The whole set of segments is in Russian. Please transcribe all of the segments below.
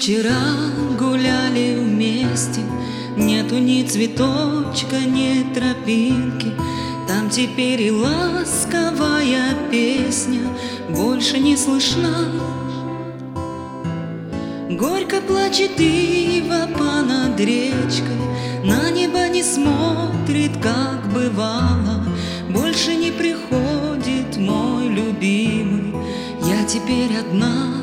вчера гуляли вместе, нету ни цветочка, ни тропинки. Там теперь и ласковая песня больше не слышна. Горько плачет ива над речкой, на небо не смотрит, как бывало. Больше не приходит мой любимый, я теперь одна.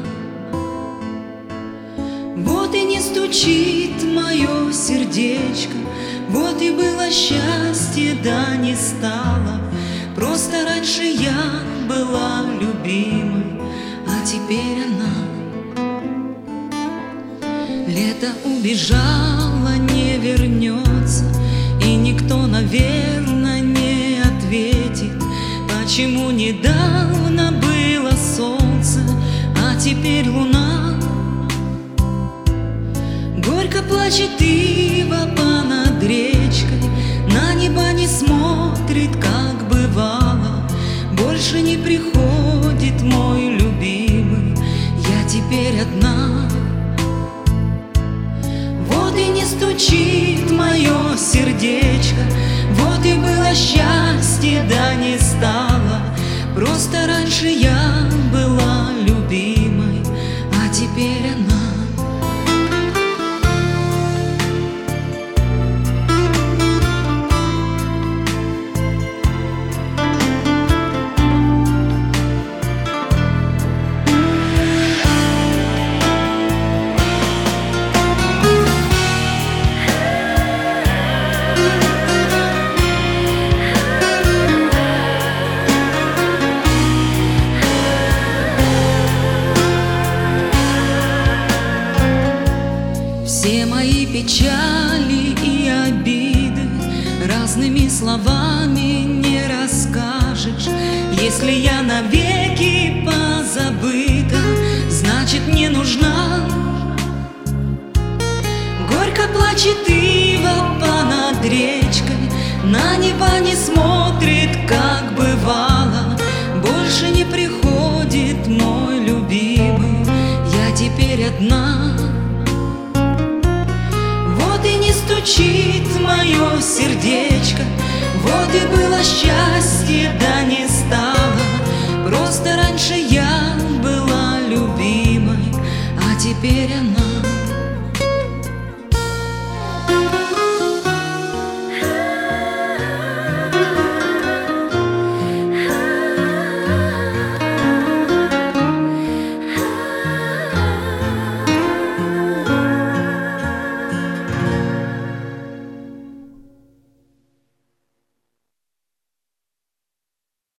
Вот и не стучит мое сердечко, вот и было счастье, да не стало. Просто раньше я была любимой, а теперь она. Лето убежало, не вернется, и никто, наверное, не ответит, почему недавно было солнце, а теперь луна. Горько плачет ива над речкой, на небо не смотрит, как бывало. Больше не приходит мой любимый, я теперь одна. Вот и не стучит мое сердечко, вот и было счастье, да не стало. Просто раньше я была любимой, а теперь она. Все мои печали и обиды разными словами не расскажешь. Если я навеки позабыта, значит не нужна. Горько плачет ива над речкой, на небо не смотрит, как бывало. Больше не приходит мой любимый, я теперь одна. Вот и не стучит мое сердечко, вот и было счастье, да не стало. Просто раньше я была любимой, а теперь